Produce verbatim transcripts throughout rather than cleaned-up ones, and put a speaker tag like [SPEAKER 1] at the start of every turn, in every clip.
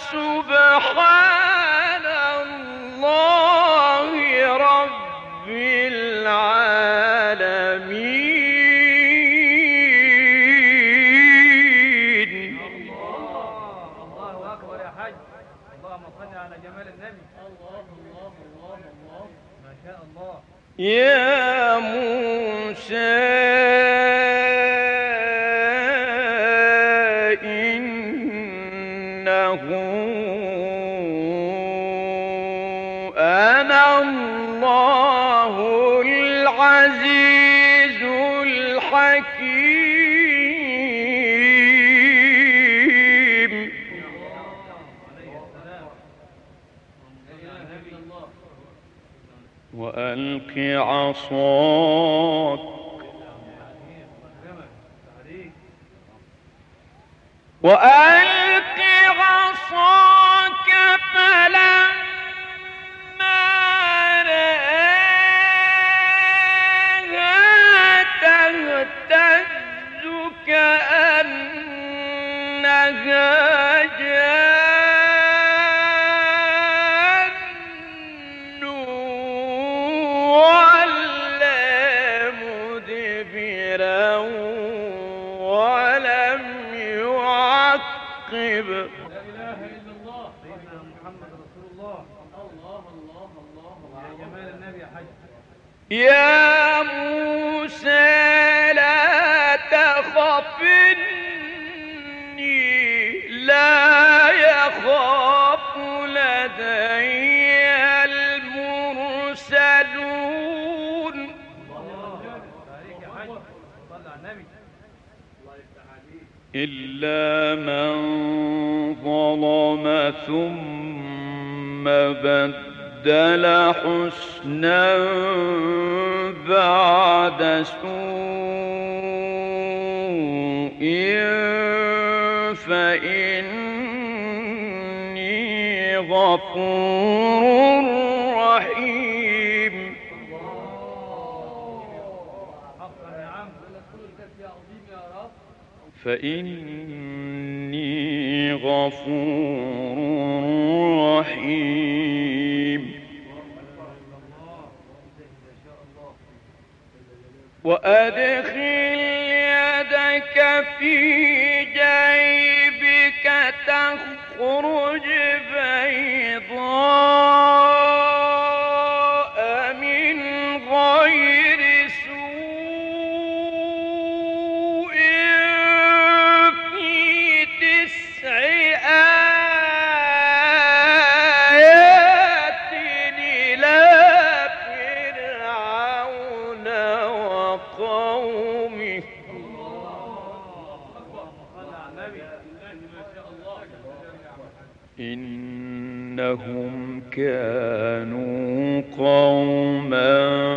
[SPEAKER 1] فسبحان الله رب العالمين.
[SPEAKER 2] الله أكبر يا حاج. اللهم صل على جمال النبي. الله الله الله الله ما شاء الله.
[SPEAKER 1] يا موسى إنه أنا الله العزيز الحكيم. وألق عصاك وألق عصاك فلما رآها تهتز كأنها جان ولا مدبرا ولم يعقب.
[SPEAKER 2] لا إله إلا الله سيدنا محمد رسول الله. الله الله الله يا جمال النبي يا حاج.
[SPEAKER 1] يا موسى لا تخف إني لا يخاف لدي المرسلون. إلا من ظلم ثم بدل حسنا بعد سوء فإني غفور رحيم. فإني غفور رحيم. وأدخل يدك في جيبك تخرج بيضاء من غير سوء في تسع آيات إلى فرعون وقومه إنهم كانوا قوما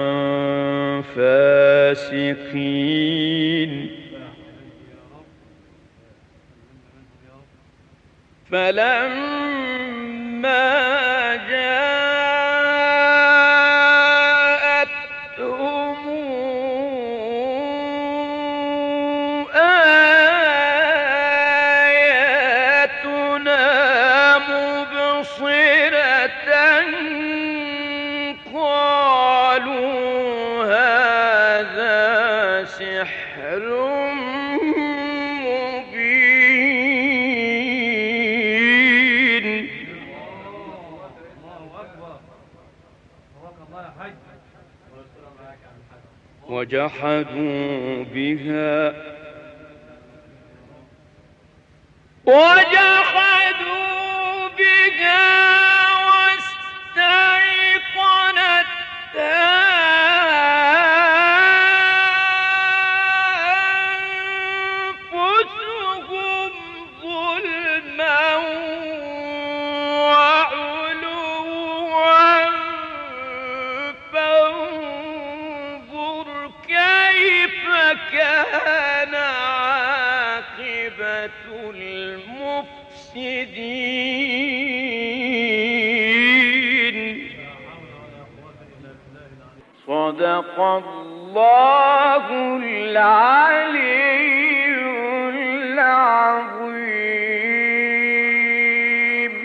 [SPEAKER 1] فاسقين. فلما جاءتهم آياتنا مبصرة قالوا هذا سحر مبين. وجحدوا بها وجحدوا بها واستيقنتها أنفسهم ظلما وعلوا فانظر كيف كان عاقبة المفسدين. صدق الله العلي العظيم.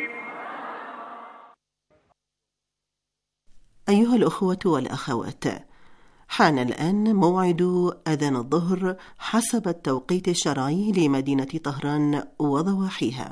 [SPEAKER 3] الأخوة والأخوات، حان الآن موعد أذان الظهر حسب التوقيت الشرعي لمدينة طهران وضواحيها.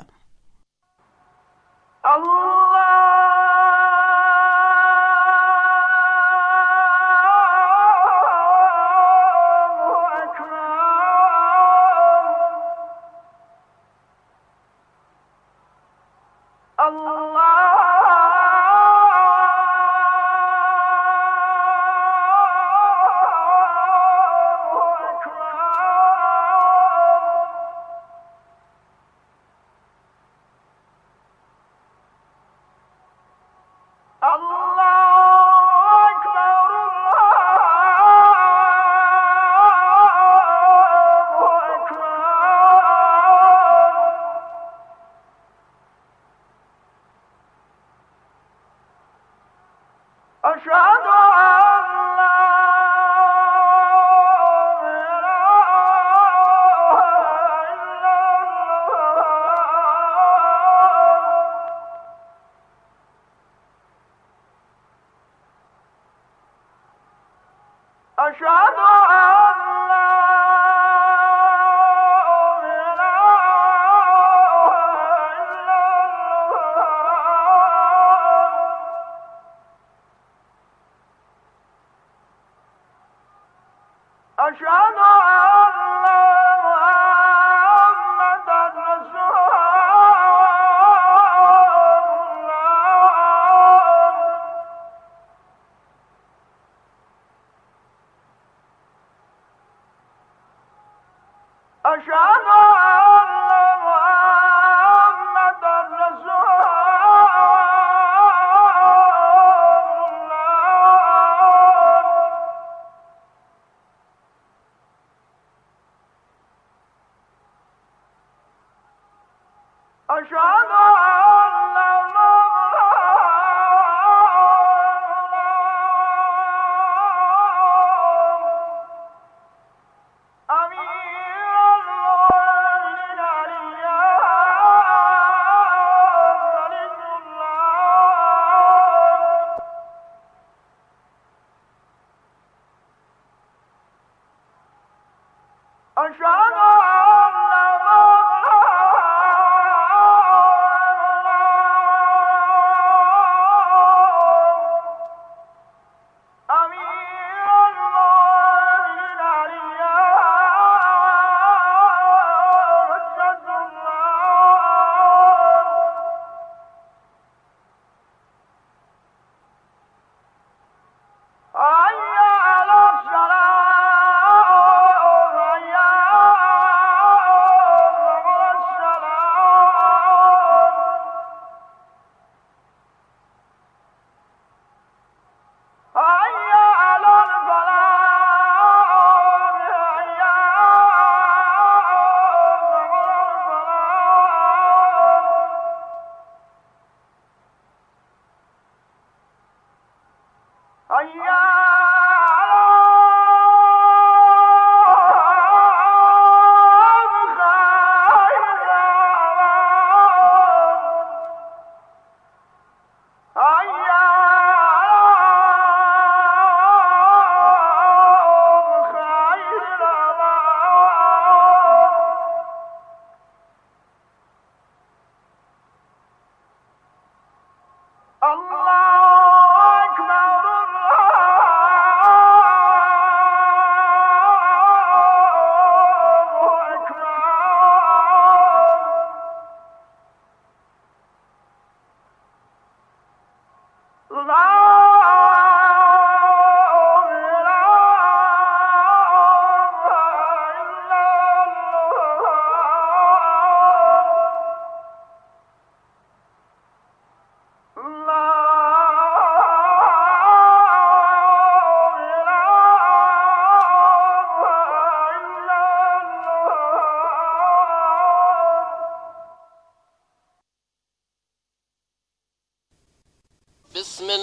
[SPEAKER 4] بسم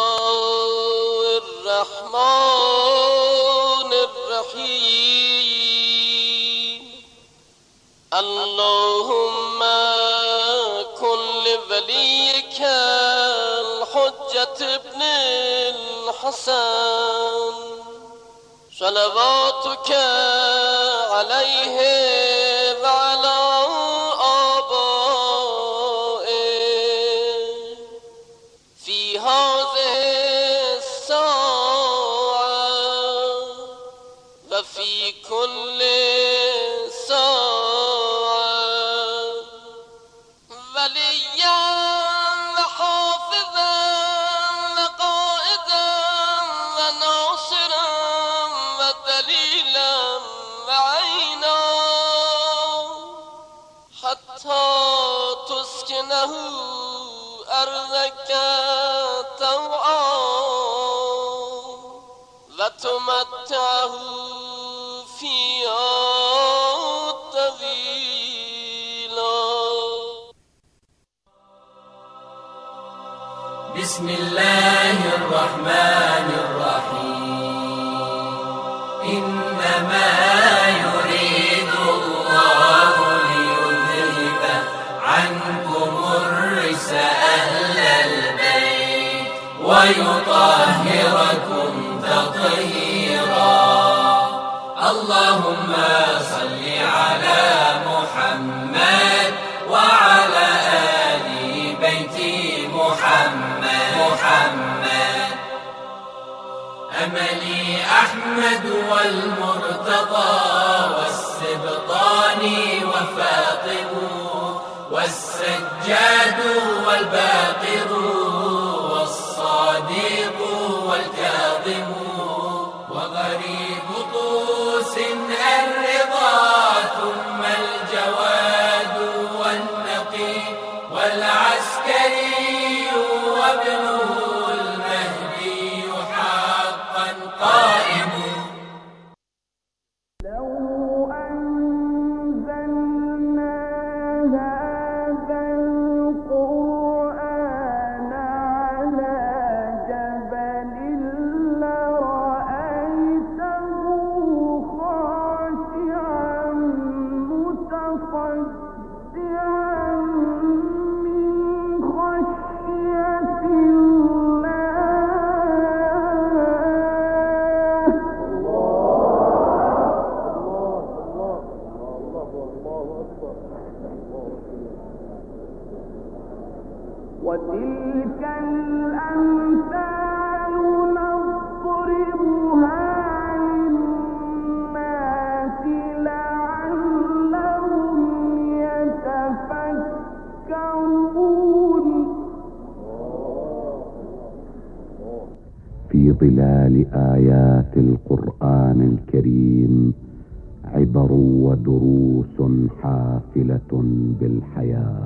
[SPEAKER 4] الله الرحمن الرحیم. اللهم كن لوليك الحجة ابن الحسن صلواتك عليه وعلى آبائه في هذه الساعة وفي كل ساعة وليا وحافظا وقائدا وناصرا ودليلا وعينا حتى تسكنه أرضك طوعا وتمتعه فيها طويلا.
[SPEAKER 5] بسم الله الرحمن الرحيم. إنما يريد الله ليذهب عنكم الرجس أهل البيت ويطهركم تطهيرا. اللهم صل على محمد وعلى آل بيت محمد محمد. أملي أحمد والمرتضى والسبطان وفاطم والسجاد والباقر والصادق والكاظم وغريب طوس الرضا ثم الجواد والنقي والعسكري وابنه المهدي حقا قائم.
[SPEAKER 6] لو أنزلنا هذا القرآن على جبل لرأيته خاشعا متصدعا من خشية وتلك الأمثال نضربها للناس لعلهم يتفكرون.
[SPEAKER 7] في ظلال آيات القرآن الكريم عبر ودروس حافلة بالحياة.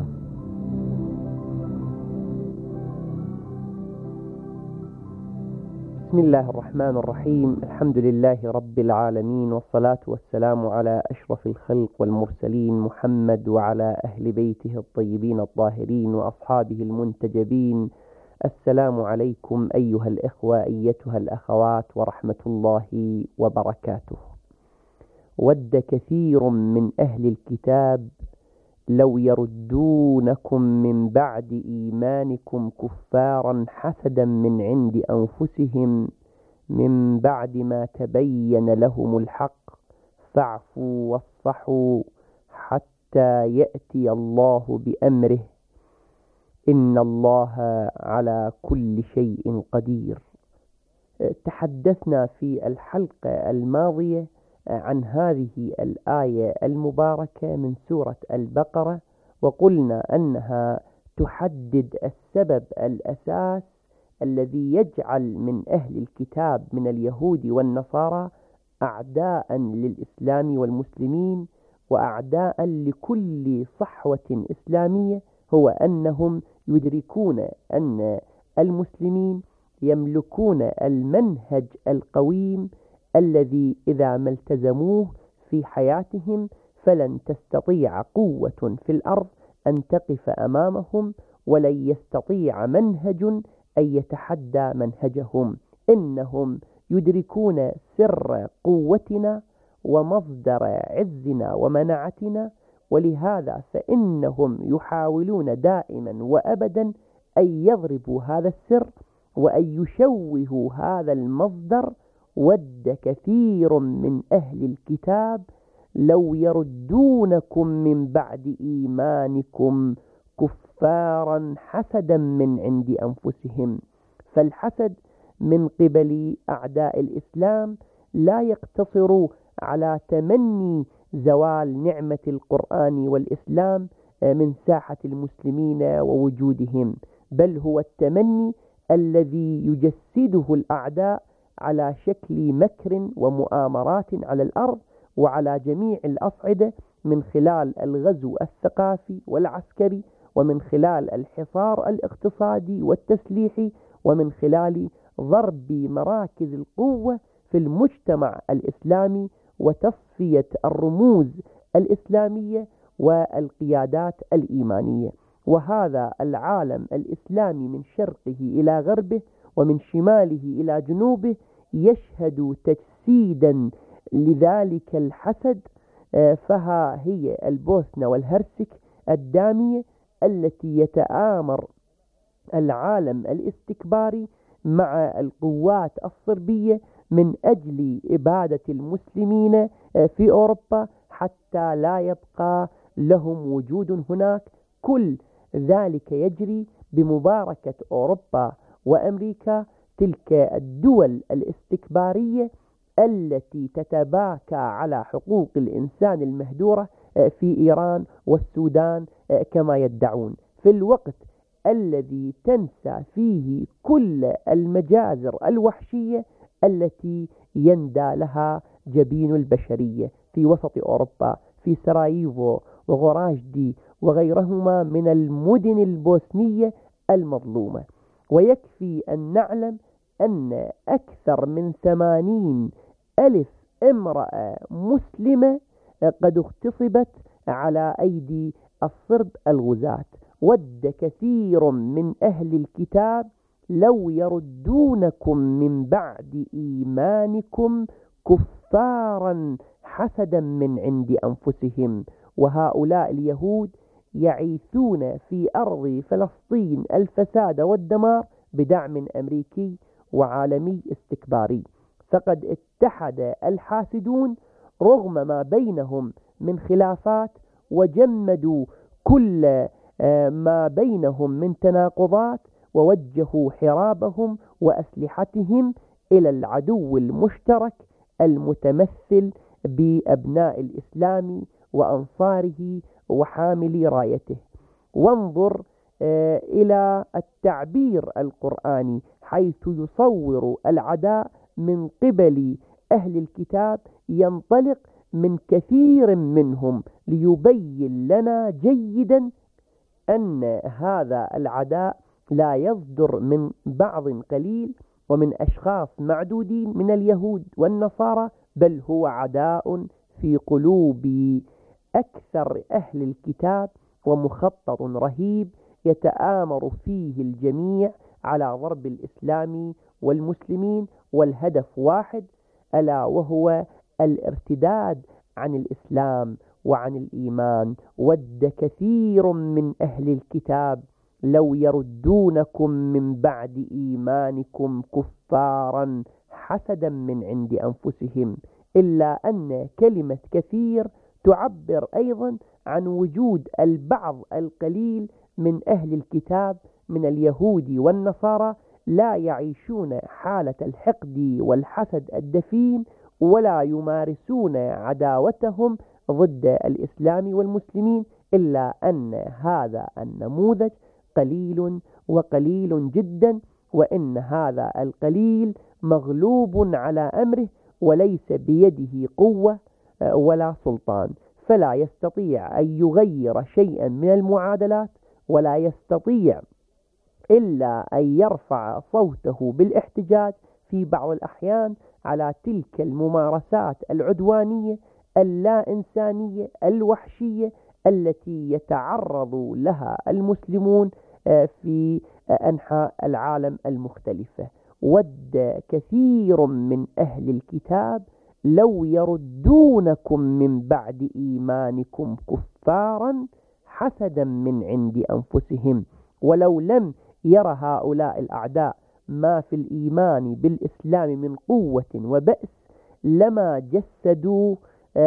[SPEAKER 8] بسم الله الرحمن الرحيم. الحمد لله رب العالمين، والصلاة والسلام على أشرف الخلق والمرسلين محمد وعلى أهل بيته الطيبين الطاهرين وأصحابه المنتجبين. السلام عليكم أيها الإخوة أيتها الأخوات ورحمة الله وبركاته. ود كثير من أهل الكتاب لو يردونكم من بعد إيمانكم كفارا حسدا من عند أنفسهم من بعد ما تبين لهم الحق فاعفوا واصفحوا حتى يأتي الله بأمره إن الله على كل شيء قدير. تحدثنا في الحلقة الماضية عن هذه الآية المباركة من سورة البقرة، وقلنا أنها تحدد السبب الأساس الذي يجعل من أهل الكتاب من اليهود والنصارى أعداء للإسلام والمسلمين وأعداء لكل صحوة إسلامية، هو أنهم يدركون أن المسلمين يملكون المنهج القويم الذي إذا ما التزموه في حياتهم فلن تستطيع قوة في الأرض أن تقف أمامهم، ولن يستطيع منهج أن يتحدى منهجهم. إنهم يدركون سر قوتنا ومصدر عزنا ومنعتنا، ولهذا فإنهم يحاولون دائما وأبدا أن يضربوا هذا السر وأن يشوهوا هذا المصدر. ود كثير من أهل الكتاب لو يردونكم من بعد إيمانكم كفارا حسدا من عند أنفسهم. فالحسد من قبل أعداء الإسلام لا يقتصر على تمني زوال نعمة القرآن والإسلام من ساحة المسلمين ووجودهم، بل هو التمني الذي يجسده الأعداء على شكل مكر ومؤامرات على الأرض وعلى جميع الأصعدة، من خلال الغزو الثقافي والعسكري، ومن خلال الحصار الاقتصادي والتسليحي، ومن خلال ضرب مراكز القوة في المجتمع الإسلامي وتصفية الرموز الإسلامية والقيادات الإيمانية. وهذا العالم الإسلامي من شرقه إلى غربه ومن شماله إلى جنوبه يشهد تجسيدا لذلك الحسد. فها هي البوسنة والهرسك الدامية التي يتآمر العالم الاستكباري مع القوات الصربية من أجل إبادة المسلمين في أوروبا حتى لا يبقى لهم وجود هناك. كل ذلك يجري بمباركة أوروبا وأمريكا، تلك الدول الاستكبارية التي تتباكى على حقوق الإنسان المهدورة في إيران والسودان كما يدعون، في الوقت الذي تنسى فيه كل المجازر الوحشية التي يندى لها جبين البشرية في وسط أوروبا، في سراييفو وغوراجدي وغيرهما من المدن البوسنية المظلومة. ويكفي أن نعلم أن أكثر من ثمانين ألف امرأة مسلمة قد اغتصبت على أيدي الصرب الغزاة. ود كثير من أهل الكتاب لو يردونكم من بعد إيمانكم كفارا حسدا من عند أنفسهم. وهؤلاء اليهود يعيثون في أرض فلسطين الفساد والدمار بدعم أمريكي وعالمي استكباري. فقد اتحد الحاسدون رغم ما بينهم من خلافات، وجمدوا كل ما بينهم من تناقضات، ووجهوا حرابهم وأسلحتهم إلى العدو المشترك المتمثل بأبناء الإسلام وأنصاره وحاملي رايته. وانظر إلى التعبير القرآني حيث يصور العداء من قبل أهل الكتاب، ينطلق من كثير منهم ليبين لنا جيدا أن هذا العداء لا يصدر من بعض قليل ومن أشخاص معدودين من اليهود والنصارى، بل هو عداء في قلوب أكثر أهل الكتاب، ومخطط رهيب يتآمر فيه الجميع على ضرب الإسلام والمسلمين، والهدف واحد ألا وهو الارتداد عن الإسلام وعن الإيمان. ود كثير من أهل الكتاب لو يردونكم من بعد إيمانكم كفارا حسدا من عند أنفسهم، إلا أن كلمة كثير تعبر أيضا عن وجود البعض القليل من أهل الكتاب من اليهود والنصارى لا يعيشون حالة الحقد والحسد الدفين، ولا يمارسون عداوتهم ضد الإسلام والمسلمين، إلا أن هذا النموذج قليل وقليل جدا، وإن هذا القليل مغلوب على أمره وليس بيده قوة ولا سلطان، فلا يستطيع أن يغير شيئا من المعادلات، ولا يستطيع إلا أن يرفع صوته بالاحتجاج في بعض الأحيان على تلك الممارسات العدوانية اللا إنسانية الوحشية التي يتعرض لها المسلمون في أنحاء العالم المختلفة. ود كثير من أهل الكتاب لو يردونكم من بعد إيمانكم كفارا حسدا من عند أنفسهم. ولو لم يرى هؤلاء الأعداء ما في الإيمان بالإسلام من قوة وبأس لما جسدوا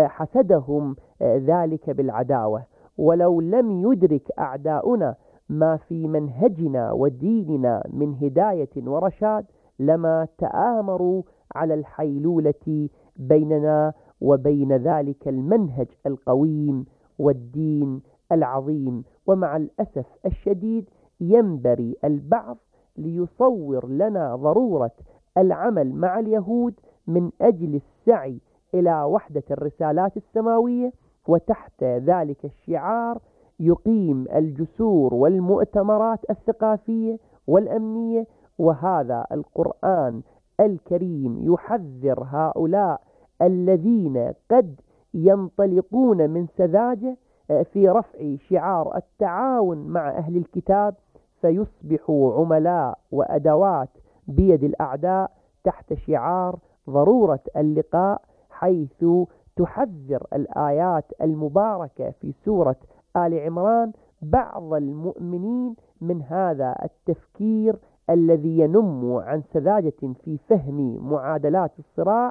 [SPEAKER 8] حسدهم ذلك بالعداوة. ولو لم يدرك أعداؤنا ما في منهجنا وديننا من هداية ورشاد لما تآمروا على الحيلولة بيننا وبين ذلك المنهج القويم والدين العظيم. ومع الأسف الشديد ينبري البعض ليصور لنا ضرورة العمل مع اليهود من أجل السعي إلى وحدة الرسالات السماوية، وتحت ذلك الشعار يقيم الجسور والمؤتمرات الثقافية والأمنية. وهذا القرآن الكريم يحذر هؤلاء الذين قد ينطلقون من سذاجة في رفع شعار التعاون مع أهل الكتاب فيصبحوا عملاء وأدوات بيد الأعداء تحت شعار ضرورة اللقاء، حيث تحذر الآيات المباركة في سورة آل عمران بعض المؤمنين من هذا التفكير الذي ينم عن سذاجة في فهم معادلات الصراع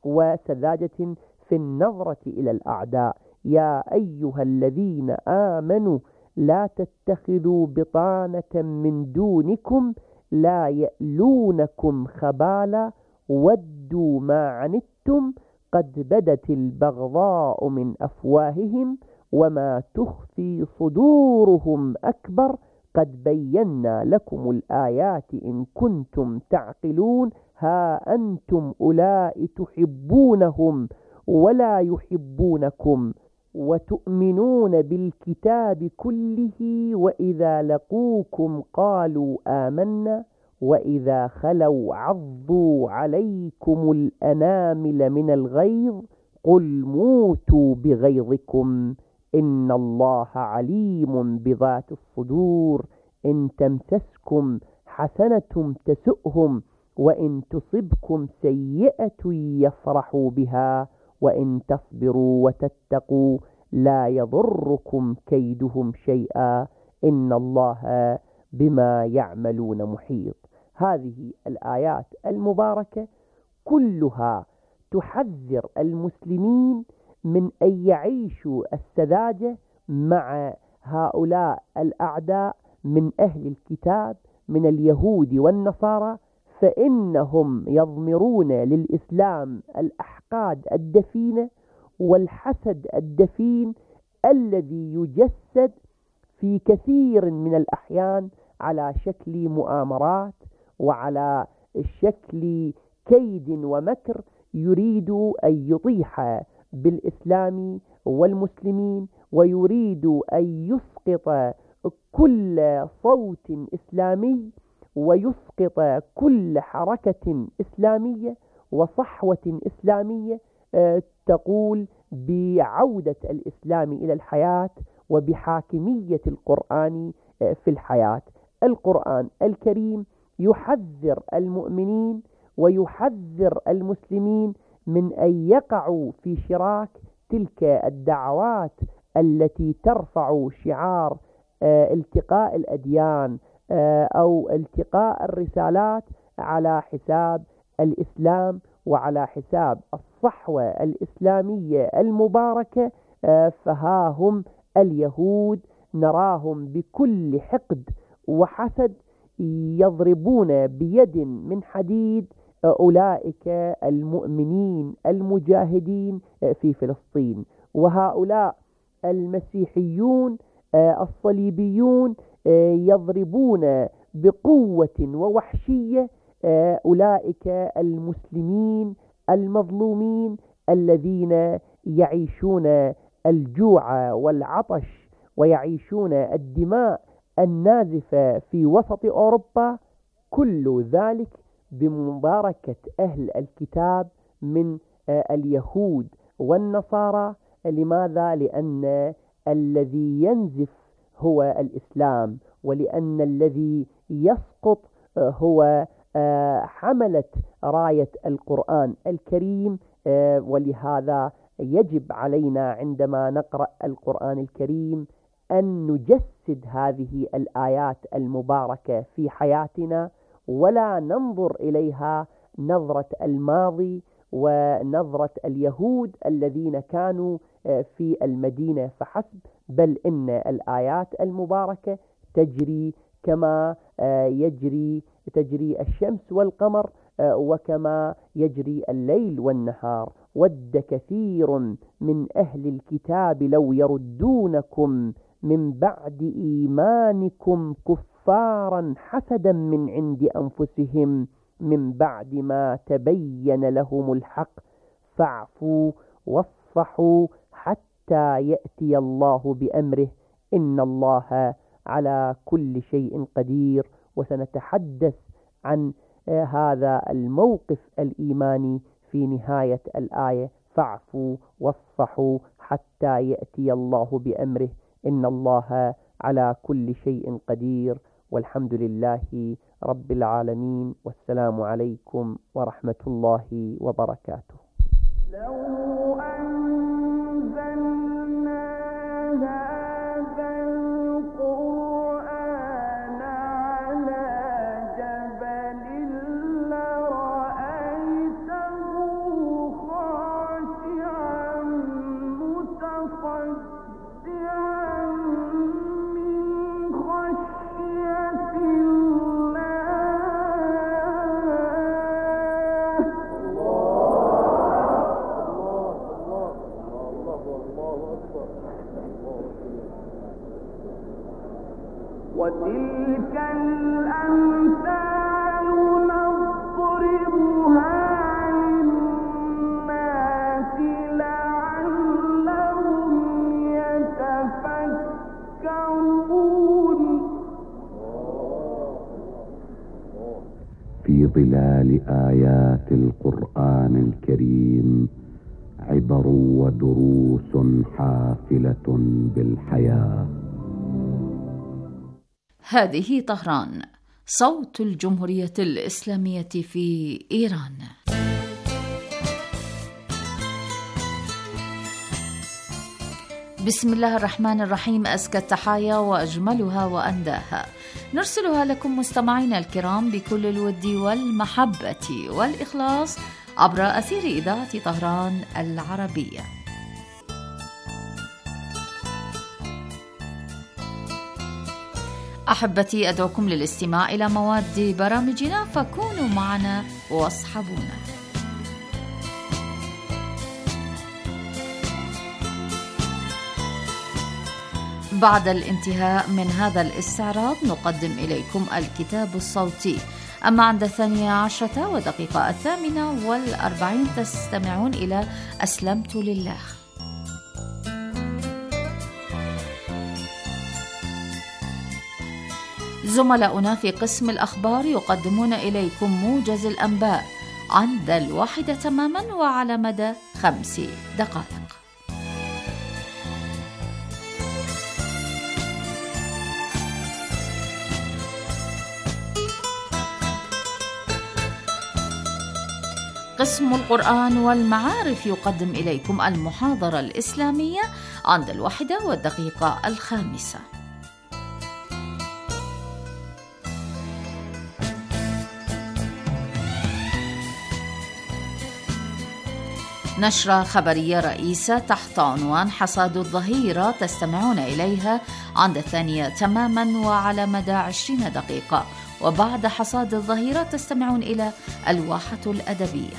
[SPEAKER 8] وسذاجة في النظرة إلى الأعداء. يا أيها الذين آمنوا لا تتخذوا بطانة من دونكم لا يألونكم خبالا ودوا ما عنتم قد بدت البغضاء من أفواههم وما تخفي صدورهم أكبر قد بينا لكم الآيات إن كنتم تعقلون ها أنتم أولئك تحبونهم ولا يحبونكم وتؤمنون بالكتاب كله وإذا لقوكم قالوا آمنا وإذا خلوا عضوا عليكم الأنامل من الغيظ قل موتوا بغيظكم إن الله عليم بذات الصدور إن تمسسكم حسنة تسؤهم وإن تصبكم سيئة يفرحوا بها وإن تصبروا وتتقوا لا يضركم كيدهم شيئا إن الله بما يعملون محيط. هذه الآيات المباركة كلها تحذر المسلمين من أن يعيشوا السذاجة مع هؤلاء الأعداء من أهل الكتاب من اليهود والنصارى، فإنهم يضمرون للإسلام الأحقاد الدفينة والحسد الدفين الذي يجسد في كثير من الأحيان على شكل مؤامرات وعلى شكل كيد ومكر يريد أن يطيح بالإسلام والمسلمين ويريد أن يسقط كل صوت إسلامي ويسقط كل حركة إسلامية وصحوة إسلامية تقول بعودة الإسلام إلى الحياة وبحاكمية القرآن في الحياة. القرآن الكريم يحذر المؤمنين ويحذر المسلمين من أن يقعوا في شراك تلك الدعوات التي ترفع شعار التقاء الأديان أو التقاء الرسالات على حساب الإسلام وعلى حساب الصحوة الإسلامية المباركة. فها هم اليهود نراهم بكل حقد وحسد يضربون بيد من حديد أولئك المؤمنين المجاهدين في فلسطين، وهؤلاء المسيحيون الصليبيون يضربون بقوة ووحشية أولئك المسلمين المظلومين الذين يعيشون الجوع والعطش ويعيشون الدماء النازفة في وسط أوروبا. كل ذلك بمباركة أهل الكتاب من اليهود والنصارى. لماذا؟ لأن الذي ينزف هو الإسلام، ولأن الذي يسقط هو حملة راية القرآن الكريم. ولهذا يجب علينا عندما نقرأ القرآن الكريم أن نجسد هذه الآيات المباركة في حياتنا ولا ننظر إليها نظرة الماضي ونظرة اليهود الذين كانوا في المدينة فحسب، بل إن الآيات المباركة تجري كما يجري تجري الشمس والقمر وكما يجري الليل والنهار. ود كثير من أهل الكتاب لو يردونكم من بعد إيمانكم كفارا حسدا من عند أنفسهم من بعد ما تبين لهم الحق فاعفوا واصفحوا حتى يأتي الله بأمره إن الله على كل شيء قدير. وسنتحدث عن هذا الموقف الإيماني في نهاية الآية: فاعفوا واصفحوا حتى يأتي الله بأمره إن الله على كل شيء قدير. والحمد لله رب العالمين، والسلام عليكم ورحمة الله وبركاته.
[SPEAKER 6] لو أنزلنا هذا القرآن على جبل لرأيته خاشعا متصدعا من خشية وتلك الأمثال نضربها للناس لعلهم يتفكرون.
[SPEAKER 7] في ظلال آيات القرآن الكريم عبر ودروس حافلة بالحياة.
[SPEAKER 9] هذه طهران، صوت الجمهورية الإسلامية في إيران. بسم الله الرحمن الرحيم، أزكى التحايا وأجملها وأنداها نرسلها لكم مستمعينا الكرام بكل الود والمحبة والإخلاص عبر أثير إذاعة طهران العربية. أحبتي، أدعوكم للاستماع إلى مواد برامجنا، فكونوا معنا واصحبونا. بعد الانتهاء من هذا الاستعراض نقدم إليكم الكتاب الصوتي. أما عند الثانية عشرة ودقيقة الثامنة والأربعين تستمعون إلى أسلمت لله. زملاؤنا في قسم الأخبار يقدمون إليكم موجز الأنباء عند الواحدة تماما وعلى مدى خمس دقائق. قسم القرآن والمعارف يقدم إليكم المحاضرة الإسلامية عند الواحدة والدقيقة الخامسة. نشرة خبرية رئيسة تحت عنوان حصاد الظهيرة تستمعون إليها عند الثانية تماما وعلى مدى عشرين دقيقة. وبعد حصاد الظهيرة تستمعون إلى الواحة الأدبية.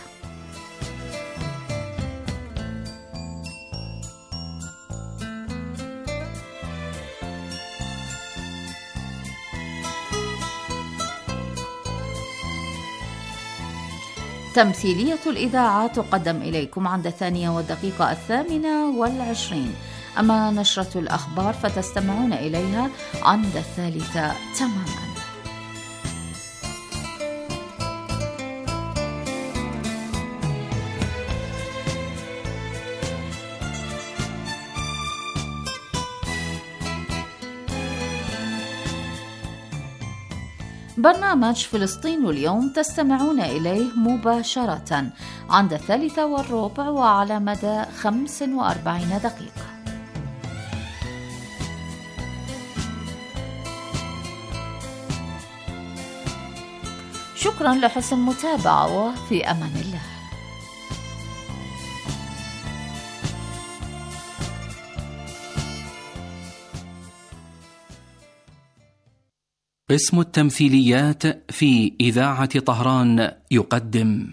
[SPEAKER 9] تمثيلية الإذاعة تقدم إليكم عند الثانية والدقيقة الثامنة والعشرين. أما نشرة الأخبار فتستمعون إليها عند الثالثة تماما. برنامج فلسطين اليوم تستمعون إليه مباشرة عند الثالثة والربع وعلى مدى خمس وأربعين دقيقة. شكرا لحسن المتابعة، وفي أمان الله.
[SPEAKER 10] قسم التمثيليات في إذاعة طهران يقدم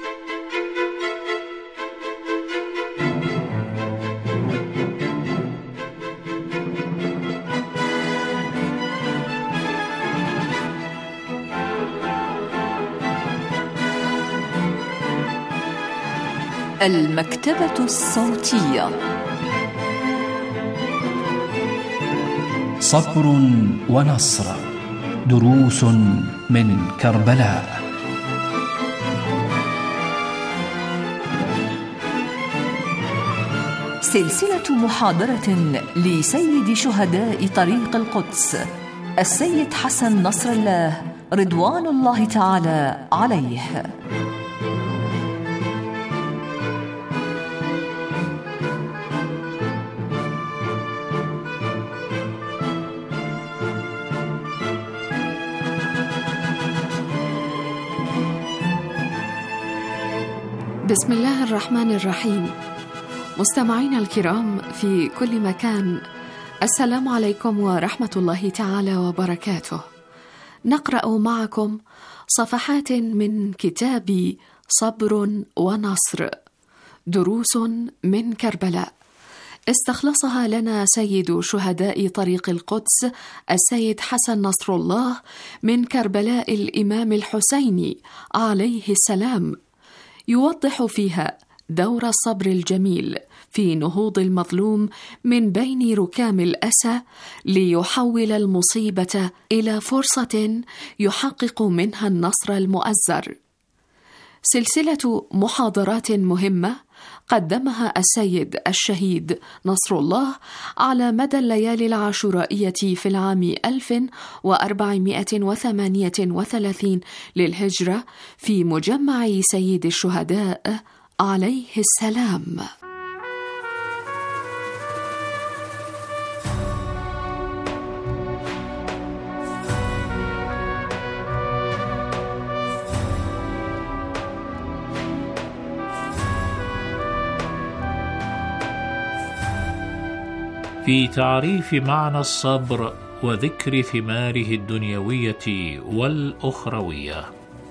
[SPEAKER 9] المكتبة الصوتية.
[SPEAKER 10] صبر ونصر، دروس من كربلاء.
[SPEAKER 9] سلسلة محاضرة لسيد شهداء طريق القدس السيد حسن نصر الله رضوان الله تعالى عليه.
[SPEAKER 11] بسم الله الرحمن الرحيم. مستمعينا الكرام في كل مكان، السلام عليكم ورحمة الله تعالى وبركاته. نقرأ معكم صفحات من كتاب صبر ونصر، دروس من كربلاء، استخلصها لنا سيد شهداء طريق القدس السيد حسن نصر الله من كربلاء الإمام الحسين عليه السلام، يوضح فيها دور الصبر الجميل في نهوض المظلوم من بين ركام الأسى ليحول المصيبة إلى فرصة يحقق منها النصر المؤزر. سلسلة محاضرات مهمة قدمها السيد الشهيد نصر الله على مدى الليالي العاشورائية في العام ألف وأربعمائة وثمانية وثلاثين للهجرة في مجمع سيد الشهداء عليه السلام.
[SPEAKER 12] في تعريف معنى الصبر وذكر ثماره الدنيوية والأخروية،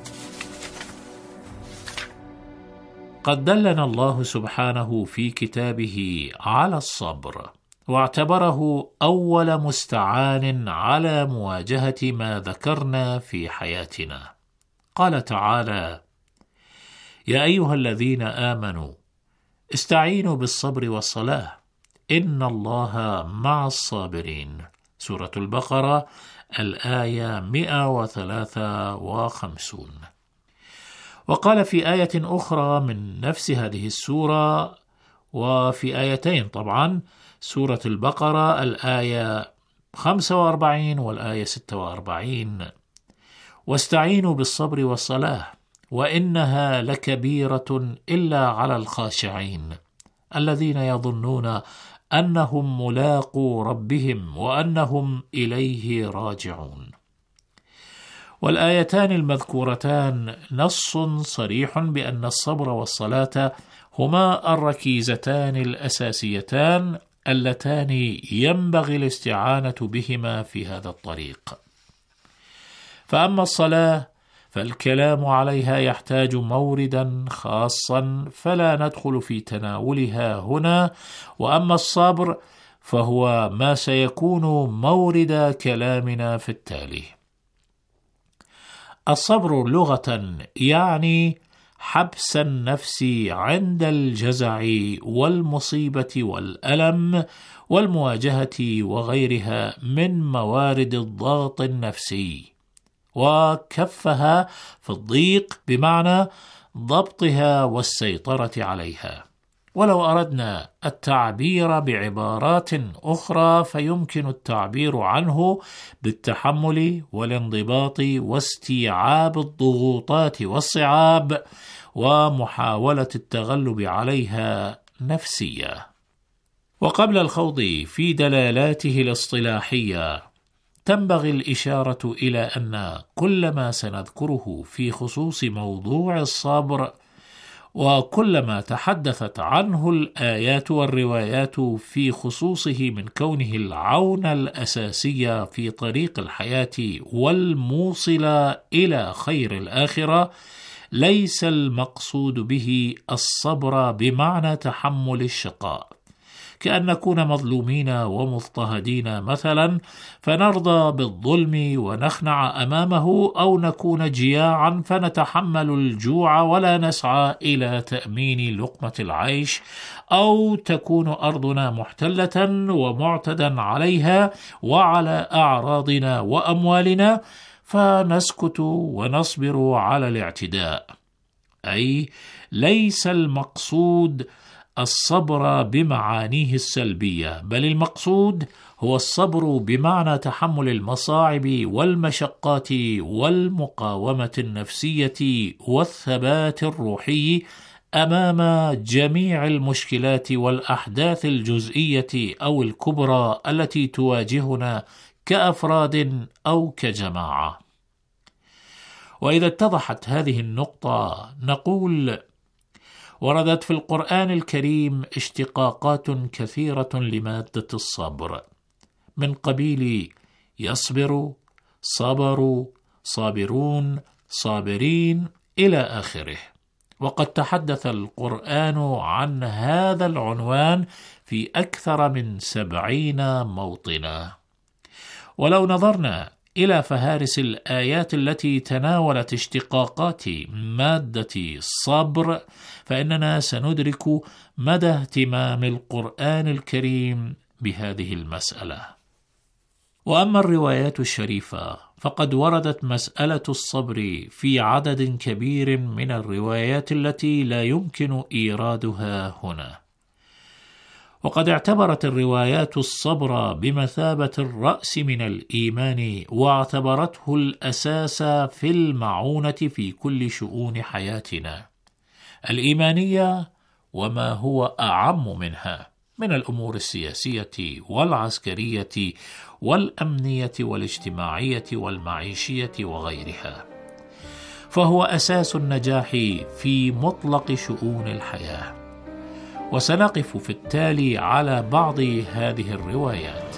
[SPEAKER 12] قد دلنا الله سبحانه في كتابه على الصبر، واعتبره أول مستعان على مواجهة ما ذكرنا في حياتنا. قال تعالى: يا أيها الذين آمنوا استعينوا بالصبر والصلاة إن الله مع الصابرين. سورة البقرة الآية مئة وثلاثة وخمسين. وقال في آية أخرى من نفس هذه السورة، وفي آيتين طبعا، سورة البقرة الآية خمسة وأربعين والآية ستة وأربعين: واستعينوا بالصبر والصلاة وإنها لكبيرة إلا على الخاشعين الذين يظنون أنهم ملاقو ربهم وأنهم إليه راجعون. والآيتان المذكورتان نص صريح بأن الصبر والصلاة هما الركيزتان الأساسيتان اللتان ينبغي الاستعانة بهما في هذا الطريق. فأما الصلاة فالكلام عليها يحتاج موردا خاصا فلا ندخل في تناولها هنا، وأما الصبر فهو ما سيكون مورد كلامنا في التالي. الصبر لغة يعني حبس النفس عند الجزع والمصيبة والألم والمواجهة وغيرها من موارد الضغط النفسي، وكفها في الضيق بمعنى ضبطها والسيطرة عليها. ولو أردنا التعبير بعبارات أخرى فيمكن التعبير عنه بالتحمل والانضباط واستيعاب الضغوطات والصعاب ومحاولة التغلب عليها نفسيا. وقبل الخوض في دلالاته الاصطلاحية تنبغي الإشارة إلى أن كل ما سنذكره في خصوص موضوع الصبر وكل ما تحدثت عنه الآيات والروايات في خصوصه من كونه العون الأساسي في طريق الحياة والموصل إلى خير الآخرة، ليس المقصود به الصبر بمعنى تحمل الشقاء، كأن نكون مظلومين ومضطهدين مثلا فنرضى بالظلم ونخنع أمامه، أو نكون جياعا فنتحمل الجوع ولا نسعى إلى تأمين لقمة العيش، أو تكون أرضنا محتلة ومعتدا عليها وعلى أعراضنا وأموالنا فنسكت ونصبر على الاعتداء. أي ليس المقصود الصبر بمعانيه السلبية، بل المقصود هو الصبر بمعنى تحمل المصاعب والمشقات والمقاومة النفسية والثبات الروحي أمام جميع المشكلات والأحداث الجزئية أو الكبرى التي تواجهنا كأفراد أو كجماعة. وإذا اتضحت هذه النقطة نقول: وردت في القرآن الكريم اشتقاقات كثيرة لمادة الصبر، من قبيل يصبر، صبروا، صابرون، صابرين إلى آخره. وقد تحدث القرآن عن هذا العنوان في أكثر من سبعين موطنا. ولو نظرنا إلى فهارس الآيات التي تناولت اشتقاقات مادة الصبر فإننا سندرك مدى اهتمام القرآن الكريم بهذه المسألة. وأما الروايات الشريفة فقد وردت مسألة الصبر في عدد كبير من الروايات التي لا يمكن إيرادها هنا. وقد اعتبرت الروايات الصبر بمثابة الرأس من الإيمان، واعتبرته الأساس في المعونة في كل شؤون حياتنا الإيمانية وما هو أعم منها من الأمور السياسية والعسكرية والأمنية والاجتماعية والمعيشية وغيرها، فهو أساس النجاح في مطلق شؤون الحياة. وسنقف في التالي على بعض هذه الروايات.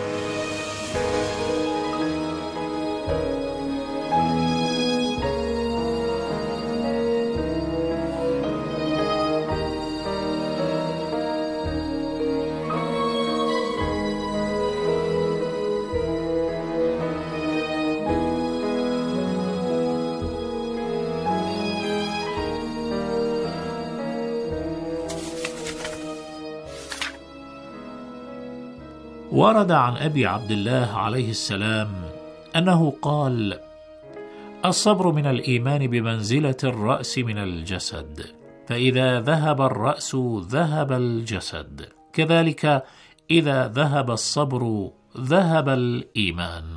[SPEAKER 12] ورد عن أبي عبد الله عليه السلام أنه قال: الصبر من الإيمان بمنزلة الرأس من الجسد، فإذا ذهب الرأس ذهب الجسد، كذلك إذا ذهب الصبر ذهب الإيمان.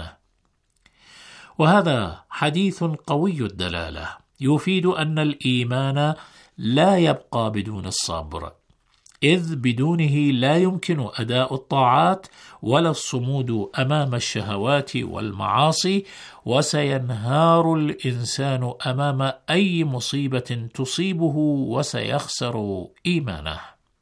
[SPEAKER 12] وهذا حديث قوي الدلالة يفيد أن الإيمان لا يبقى بدون الصبر، إذ بدونه لا يمكن أداء الطاعات ولا الصمود أمام الشهوات والمعاصي، وسينهار الإنسان أمام أي مصيبة تصيبه وسيخسر إيمانه.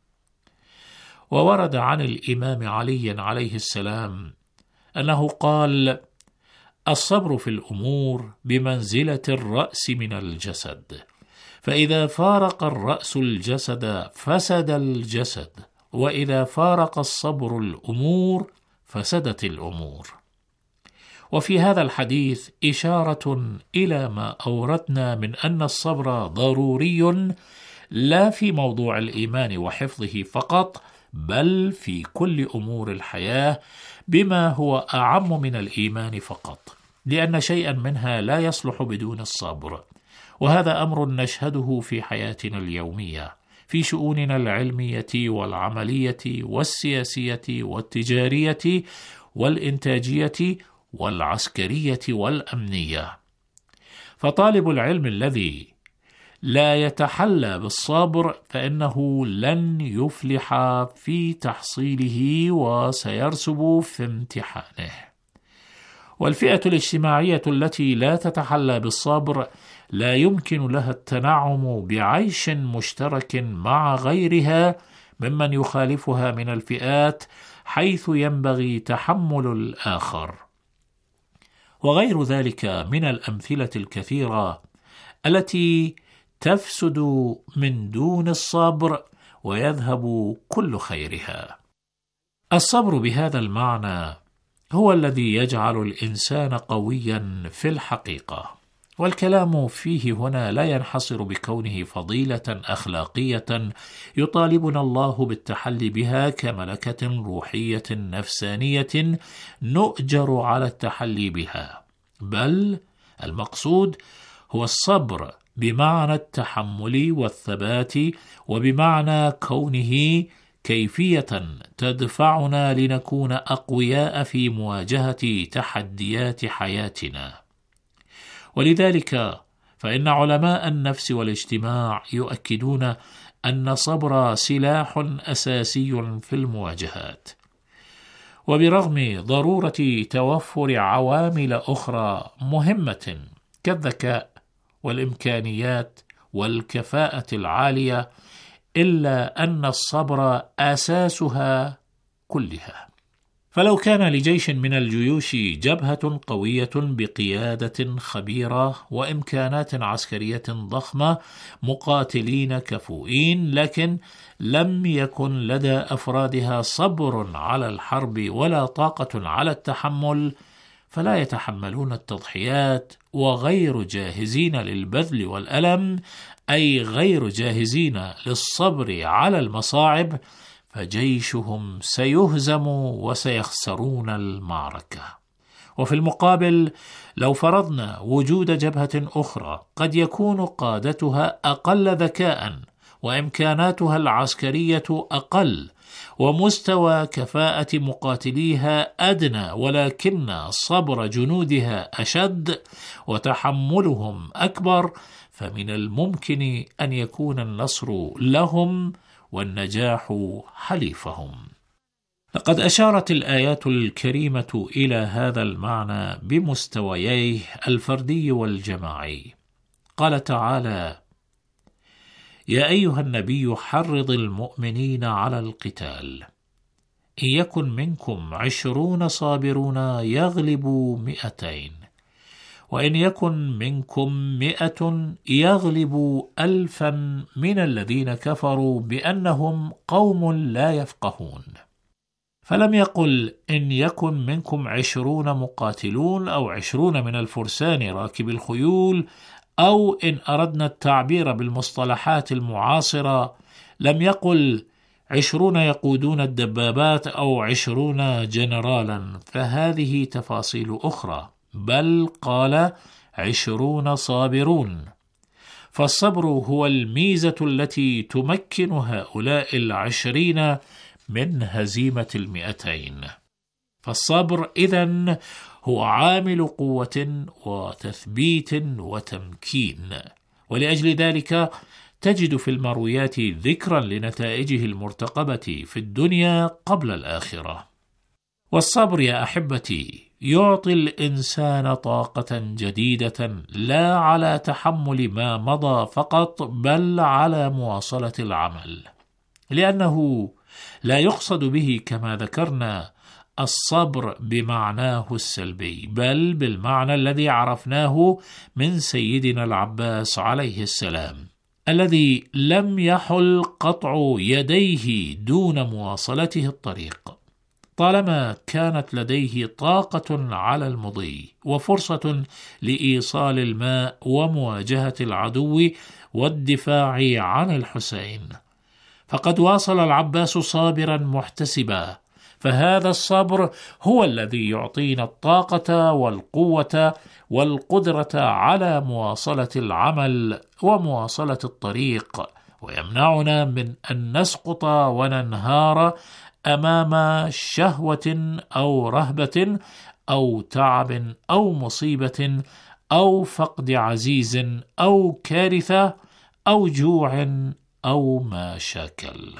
[SPEAKER 12] وورد عن الإمام علي عليه السلام أنه قال: الصبر في الأمور بمنزلة الرأس من الجسد، فإذا فارق الرأس الجسد فسد الجسد، وإذا فارق الصبر الأمور فسدت الأمور. وفي هذا الحديث إشارة إلى ما أوردنا من أن الصبر ضروري لا في موضوع الإيمان وحفظه فقط، بل في كل أمور الحياة بما هو أعم من الإيمان فقط، لأن شيئا منها لا يصلح بدون الصبر. وهذا أمر نشهده في حياتنا اليومية، في شؤوننا العلمية والعملية والسياسية والتجارية والإنتاجية والعسكرية والأمنية. فطالب العلم الذي لا يتحلى بالصبر فإنه لن يفلح في تحصيله وسيرسب في امتحانه. والفئة الاجتماعية التي لا تتحلى بالصبر لا يمكن لها التنعم بعيش مشترك مع غيرها ممن يخالفها من الفئات، حيث ينبغي تحمل الآخر. وغير ذلك من الأمثلة الكثيرة التي تفسد من دون الصبر ويذهب كل خيرها. الصبر بهذا المعنى هو الذي يجعل الإنسان قويا في الحقيقة، والكلام فيه هنا لا ينحصر بكونه فضيلة أخلاقية يطالبنا الله بالتحلي بها كملكة روحية نفسانية نؤجر على التحلي بها، بل المقصود هو الصبر بمعنى التحمل والثبات، وبمعنى كونه كيفية تدفعنا لنكون أقوياء في مواجهة تحديات حياتنا. ولذلك فإن علماء النفس والاجتماع يؤكدون أن الصبر سلاح أساسي في المواجهات، وبرغم ضرورة توفر عوامل أخرى مهمة كالذكاء والإمكانيات والكفاءة العالية، إلا أن الصبر أساسها كلها. فلو كان لجيش من الجيوش جبهة قوية بقيادة خبيرة وإمكانات عسكرية ضخمة، مقاتلين كفؤين، لكن لم يكن لدى أفرادها صبر على الحرب ولا طاقة على التحمل، فلا يتحملون التضحيات وغير جاهزين للبذل والألم، أي غير جاهزين للصبر على المصاعب، فجيشهم سيهزم وسيخسرون المعركة. وفي المقابل لو فرضنا وجود جبهة أخرى قد يكون قادتها أقل ذكاء وإمكاناتها العسكرية أقل ومستوى كفاءة مقاتليها أدنى، ولكن صبر جنودها أشد وتحملهم أكبر، فمن الممكن أن يكون النصر لهم والنجاح حليفهم. لقد أشارت الآيات الكريمة إلى هذا المعنى بمستوييه الفردي والجماعي. قال تعالى: يا أيها النبي حرض المؤمنين على القتال، إن يكن منكم عشرون صابرون يغلبوا مئتين، وإن يكن منكم مئة يغلبوا ألفا من الذين كفروا بأنهم قوم لا يفقهون. فلم يقل إن يكن منكم عشرون مقاتلون أو عشرون من الفرسان راكب الخيول، أو إن أردنا التعبير بالمصطلحات المعاصرة لم يقل عشرون يقودون الدبابات أو عشرون جنرالا، فهذه تفاصيل أخرى، بل قال عشرون صابرون. فالصبر هو الميزة التي تمكن هؤلاء العشرين من هزيمة المئتين. فالصبر إذن هو عامل قوة وتثبيت وتمكين، ولأجل ذلك تجد في المرويات ذكرا لنتائجه المرتقبة في الدنيا قبل الآخرة. والصبر يا أحبتي يعطي الإنسان طاقة جديدة، لا على تحمل ما مضى فقط، بل على مواصلة العمل، لأنه لا يقصد به كما ذكرنا الصبر بمعناه السلبي، بل بالمعنى الذي عرفناه من سيدنا العباس عليه السلام، الذي لم يحل قطع يديه دون مواصلته الطريق، طالما كانت لديه طاقة على المضي وفرصة لإيصال الماء ومواجهة العدو والدفاع عن الحسين. فقد واصل العباس صابرا محتسبا، فهذا الصبر هو الذي يعطينا الطاقة والقوة والقدرة على مواصلة العمل ومواصلة الطريق، ويمنعنا من أن نسقط وننهار أمام شهوة أو رهبة أو تعب أو مصيبة أو فقد عزيز أو كارثة أو جوع أو ما شاكل.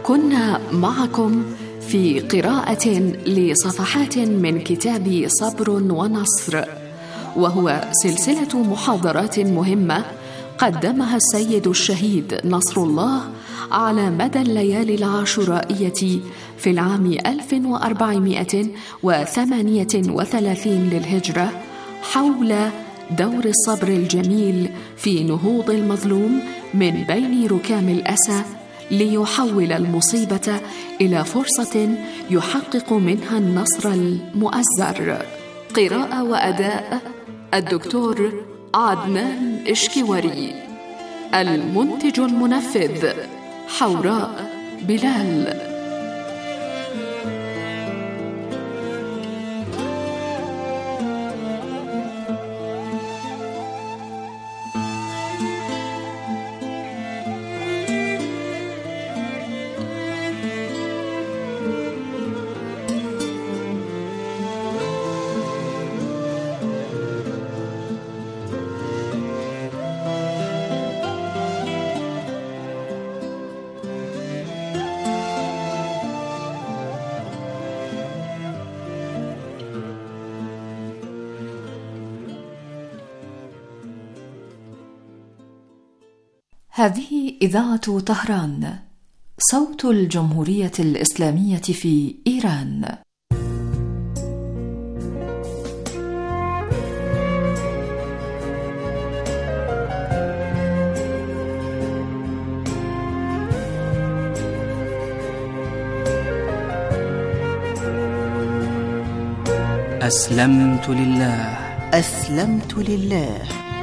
[SPEAKER 11] كنا معكم في قراءة لصفحات من كتاب صبر ونصر، وهو سلسلة محاضرات مهمة قدمها السيد الشهيد نصر الله على مدى الليالي العاشورائية في العام ألف وأربعمائة وثمانية وثلاثين للهجرة حول دور الصبر الجميل في نهوض المظلوم من بين ركام الأسى ليحول المصيبة إلى فرصة يحقق منها النصر المؤزر. قراءة وأداء الدكتور عدنان إشكواري. المنتج المنفذ حوراء بلال.
[SPEAKER 13] هذه إذاعة طهران، صوت الجمهورية الإسلامية في إيران.
[SPEAKER 10] أسلمت لله.
[SPEAKER 3] أسلمت لله.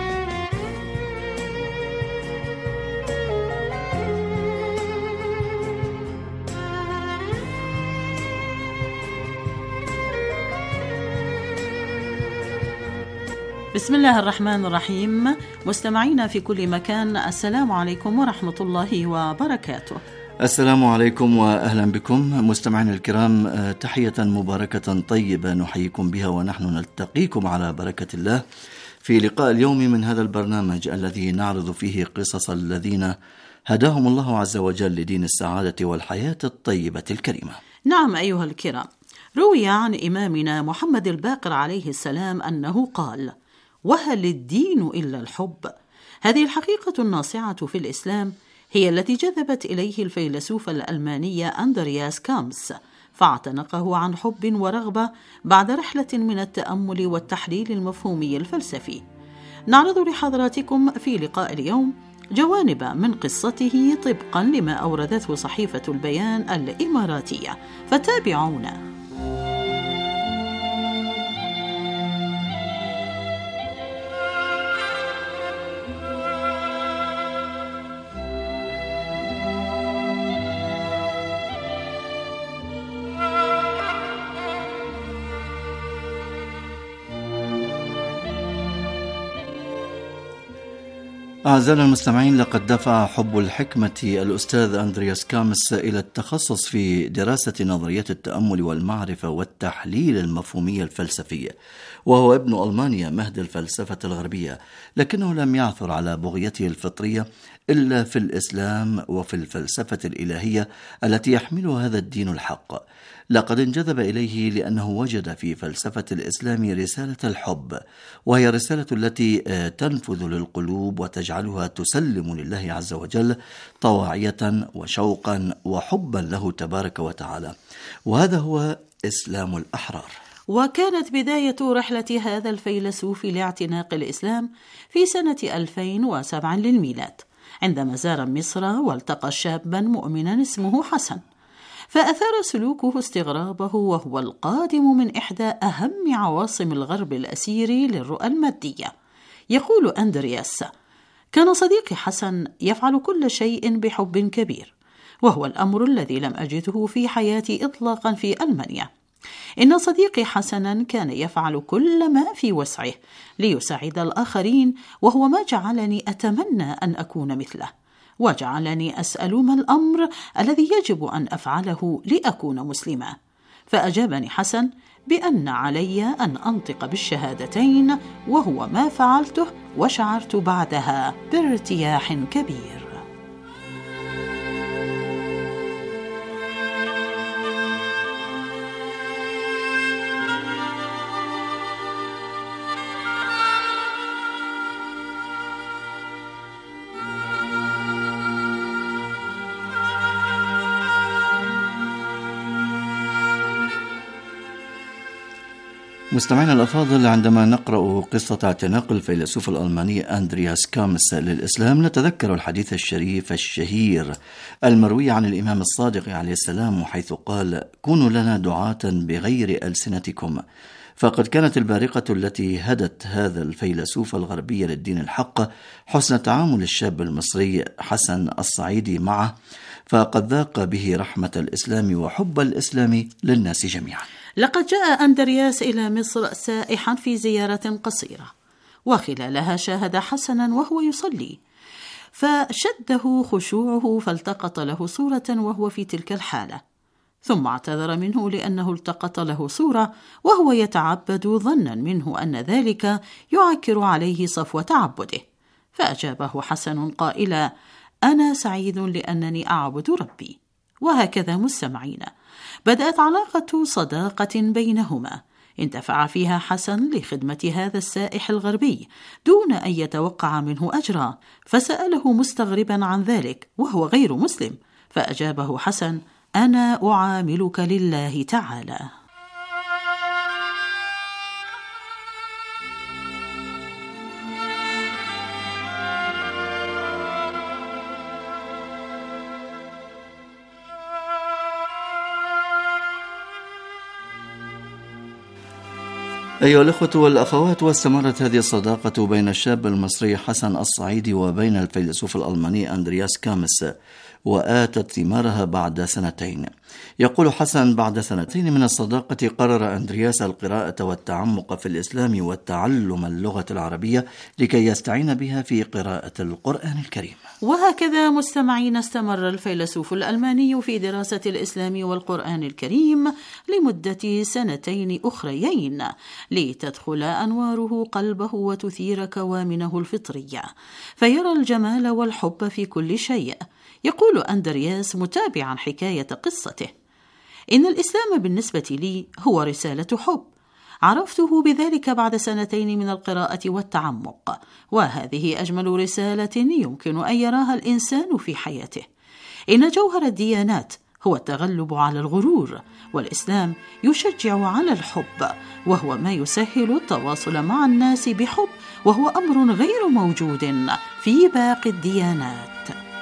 [SPEAKER 14] بسم الله الرحمن الرحيم. مستمعينا في كل مكان، السلام عليكم ورحمة الله وبركاته.
[SPEAKER 15] السلام عليكم وأهلا بكم مستمعينا الكرام، تحية مباركة طيبة نحييكم بها ونحن نلتقيكم على بركة الله في لقاء اليوم من هذا البرنامج الذي نعرض فيه قصص الذين هداهم الله عز وجل لدين السعادة والحياة الطيبة الكريمة.
[SPEAKER 14] نعم أيها الكرام، روي عن إمامنا محمد الباقر عليه السلام أنه قال: وهل الدين إلا الحب؟ هذه الحقيقة الناصعة في الإسلام هي التي جذبت إليه الفيلسوف الألماني أندرياس كامس، فاعتنقه عن حب ورغبة بعد رحلة من التأمل والتحليل المفهومي الفلسفي. نعرض لحضراتكم في لقاء اليوم جوانب من قصته طبقا لما أوردته صحيفة البيان الإماراتية، فتابعونا.
[SPEAKER 15] أعزائنا المستمعين، لقد دفع حب الحكمة الأستاذ أندرياس كامس إلى التخصص في دراسة نظريات التأمل والمعرفة والتحليل المفهومي الفلسفي، وهو ابن ألمانيا مهد الفلسفة الغربية، لكنه لم يعثر على بغيته الفطرية إلا في الإسلام وفي الفلسفة الإلهية التي يحملها هذا الدين الحق. لقد انجذب إليه لأنه وجد في فلسفة الإسلام رسالة الحب، وهي رسالة التي تنفذ للقلوب وتجعلها تسلم لله عز وجل طواعية وشوقا وحبا له تبارك وتعالى، وهذا هو إسلام الأحرار.
[SPEAKER 14] وكانت بداية رحلة هذا الفيلسوف لاعتناق الإسلام في سنة ألفين وسبعة للميلاد، عندما زار مصر والتقى شابا مؤمنا اسمه حسن، فأثار سلوكه استغرابه وهو القادم من إحدى أهم عواصم الغرب الأسير للرؤى المادية. يقول أندرياس: كان صديقي حسن يفعل كل شيء بحب كبير، وهو الأمر الذي لم أجده في حياتي إطلاقا في ألمانيا. إن صديقي حسنا كان يفعل كل ما في وسعه ليساعد الآخرين، وهو ما جعلني أتمنى أن أكون مثله، وجعلني أسأل ما الأمر الذي يجب أن أفعله لأكون مسلما. فأجابني حسن بأن علي أن أنطق بالشهادتين، وهو ما فعلته، وشعرت بعدها بارتياح كبير.
[SPEAKER 15] مستمعينا الأفاضل، عندما نقرأ قصة اعتناق الفيلسوف الألماني أندرياس كامس للإسلام نتذكر الحديث الشريف الشهير المروي عن الإمام الصادق عليه السلام، حيث قال: كونوا لنا دعاة بغير ألسنتكم. فقد كانت البارقة التي هدت هذا الفيلسوف الغربي للدين الحق حسن تعامل الشاب المصري حسن الصعيدي معه، فقد ذاق به رحمة الإسلام وحب الإسلام للناس جميعا.
[SPEAKER 14] لقد جاء أندرياس إلى مصر سائحا في زيارة قصيرة، وخلالها شاهد حسنا وهو يصلي، فشده خشوعه فالتقط له صورة وهو في تلك الحالة، ثم اعتذر منه لأنه التقط له صورة وهو يتعبد ظنا منه أن ذلك يعكر عليه صفو تعبده، فأجابه حسن قائلا: أنا سعيد لأنني أعبد ربي. وهكذا مستمعين بدأت علاقة صداقة بينهما اندفع فيها حسن لخدمة هذا السائح الغربي دون أن يتوقع منه أجرا، فسأله مستغربا عن ذلك وهو غير مسلم، فأجابه حسن: أنا أعاملك لله تعالى.
[SPEAKER 15] أيها الأخوة والأخوات، واستمرت هذه الصداقة بين الشاب المصري حسن الصعيدي وبين الفيلسوف الألماني أندرياس كامس، وآتت ثمارها بعد سنتين. يقول حسن: بعد سنتين من الصداقة قرر أندرياس القراءة والتعمق في الإسلام وتعلم اللغة العربية لكي يستعين بها في قراءة القرآن الكريم.
[SPEAKER 14] وهكذا مستمعين استمر الفيلسوف الألماني في دراسة الإسلام والقرآن الكريم لمدة سنتين أخريين لتدخل أنواره قلبه وتثير كوامنه الفطرية، فيرى الجمال والحب في كل شيء. يقول أندرياس متابعا حكاية قصته: إن الإسلام بالنسبة لي هو رسالة حب، عرفته بذلك بعد سنتين من القراءة والتعمق، وهذه أجمل رسالة يمكن أن يراها الإنسان في حياته. إن جوهر الديانات هو التغلب على الغرور، والإسلام يشجع على الحب، وهو ما يسهل التواصل مع الناس بحب، وهو أمر غير موجود في باقي الديانات.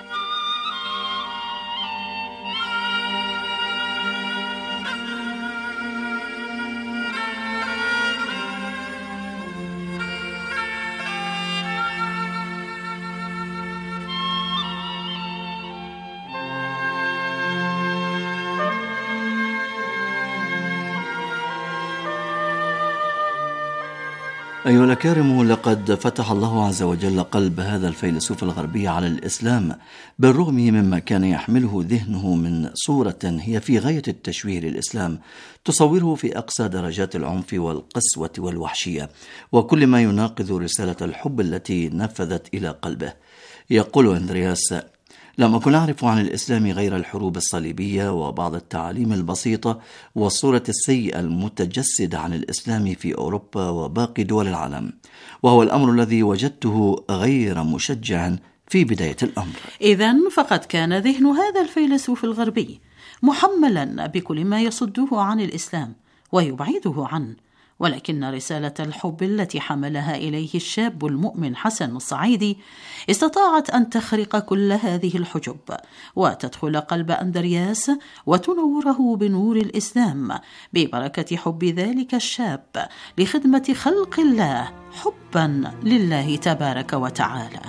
[SPEAKER 15] أيها الأكارم، لقد فتح الله عز وجل قلب هذا الفيلسوف الغربي على الإسلام، بالرغم مما كان يحمله ذهنه من صورة هي في غاية التشويه للإسلام، تصوره في أقصى درجات العنف والقسوة والوحشية، وكل ما يناقض رسالة الحب التي نفذت إلى قلبه. يقول أندرياس: لم أكن أعرف عن الإسلام غير الحروب الصليبية وبعض التعاليم البسيطة والصورة السيئة المتجسدة عن الإسلام في أوروبا وباقي دول العالم، وهو الأمر الذي وجدته غير مشجع في بداية الأمر.
[SPEAKER 14] إذن فقد كان ذهن هذا الفيلسوف الغربي محملا بكل ما يصده عن الإسلام ويبعده عنه، ولكن رسالة الحب التي حملها إليه الشاب المؤمن حسن الصعيدي استطاعت أن تخرق كل هذه الحجب وتدخل قلب أندرياس وتنوره بنور الإسلام ببركة حب ذلك الشاب لخدمة خلق الله، حبا لله تبارك وتعالى.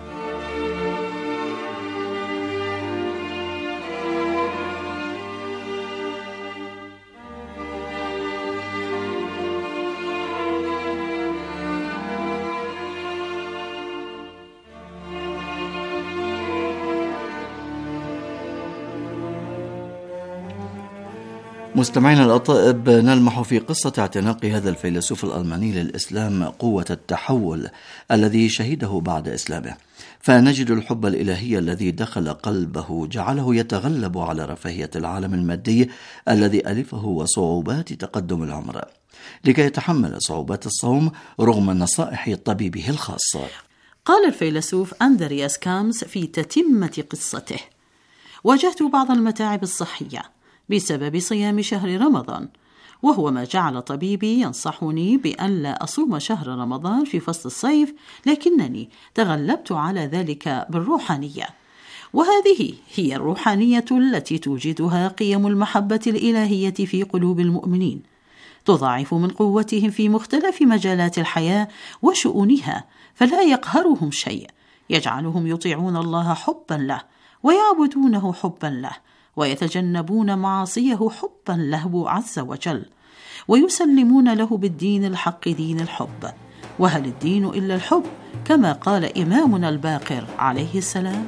[SPEAKER 15] مستمعينا الأطيب، نلمح في قصة اعتناق هذا الفيلسوف الألماني للإسلام قوة التحول الذي شهده بعد إسلامه، فنجد الحب الإلهي الذي دخل قلبه جعله يتغلب على رفاهية العالم المادي الذي ألفه وصعوبات تقدم العمر، لكي يتحمل صعوبات الصوم رغم نصائح طبيبه الخاصة.
[SPEAKER 14] قال الفيلسوف أندرياس كامس في تتمة قصته: واجهت بعض المتاعب الصحية بسبب صيام شهر رمضان، وهو ما جعل طبيبي ينصحني بأن لا أصوم شهر رمضان في فصل الصيف، لكنني تغلبت على ذلك بالروحانية. وهذه هي الروحانية التي توجدها قيم المحبة الإلهية في قلوب المؤمنين، تضاعف من قوتهم في مختلف مجالات الحياة وشؤونها، فلا يقهرهم شيء، يجعلهم يطيعون الله حبا له ويعبدونه حبا له ويتجنبون معاصيه حبا له عز وجل، ويسلمون له بالدين الحق دين الحب. وهل الدين إلا الحب؟ كما قال إمامنا الباقر عليه السلام.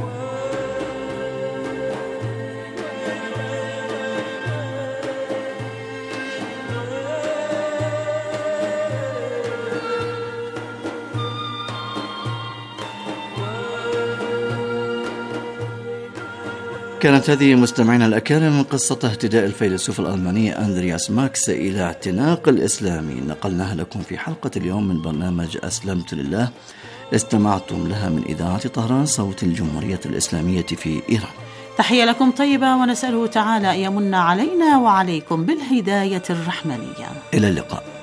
[SPEAKER 15] كانت هذه مستمعينا الأكارم قصة اهتداء الفيلسوف الألماني أندرياس ماركس إلى اعتناق الإسلام، نقلناها لكم في حلقة اليوم من برنامج أسلمت لله، استمعتم لها من إذاعة طهران صوت الجمهورية الإسلامية في إيران.
[SPEAKER 14] تحية لكم طيبة، ونسأله تعالى أن يمن علينا وعليكم بالهداية الرحمنية.
[SPEAKER 15] إلى اللقاء.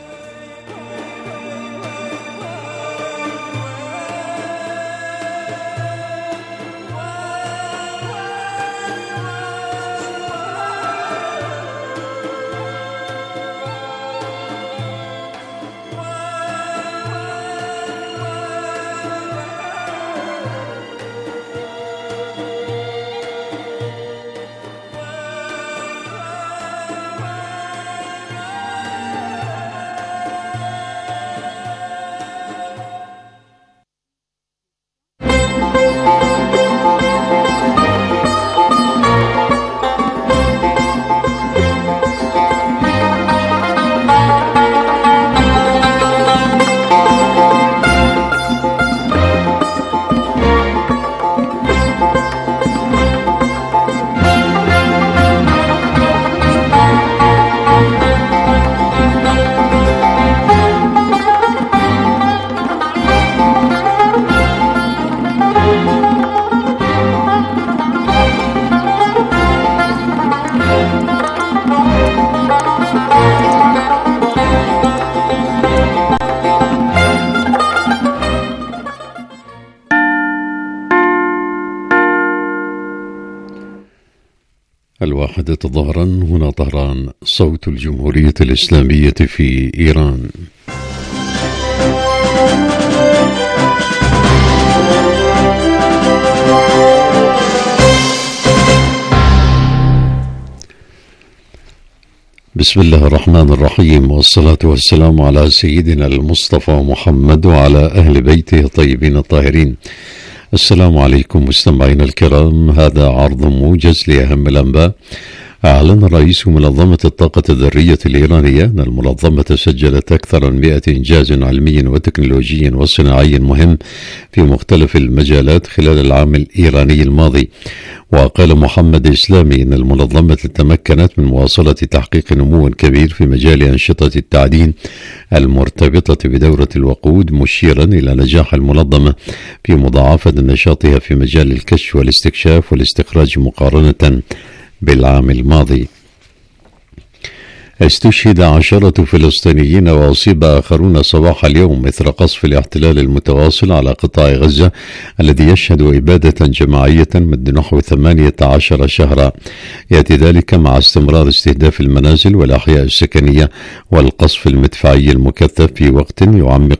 [SPEAKER 16] الواحدة ظهرا، هنا طهران صوت الجمهورية الإسلامية في إيران. بسم الله الرحمن الرحيم، والصلاة والسلام على سيدنا المصطفى محمد وعلى أهل بيته الطيبين الطاهرين. السلام عليكم مستمعينا الكرام، هذا عرض موجز لأهم الأنباء. أعلن رئيس منظمة الطاقة الذرية الإيرانية أن المنظمة سجلت أكثر من مئة إنجاز علمي وتكنولوجي وصناعي مهم في مختلف المجالات خلال العام الإيراني الماضي. وقال محمد إسلامي أن المنظمة تمكنت من مواصلة تحقيق نمو كبير في مجال أنشطة التعدين المرتبطة بدورة الوقود، مشيرا إلى نجاح المنظمة في مضاعفة نشاطها في مجال الكشف والاستكشاف والاستخراج مقارنة بالعام الماضي. استشهد عشرة فلسطينيين وأصيب آخرون صباح اليوم إثر قصف الاحتلال المتواصل على قطاع غزة الذي يشهد إبادة جماعية منذ نحو ثمانية عشر شهرا. يأتي ذلك مع استمرار استهداف المنازل والأحياء السكنية والقصف المدفعي المكثف في وقت يعمق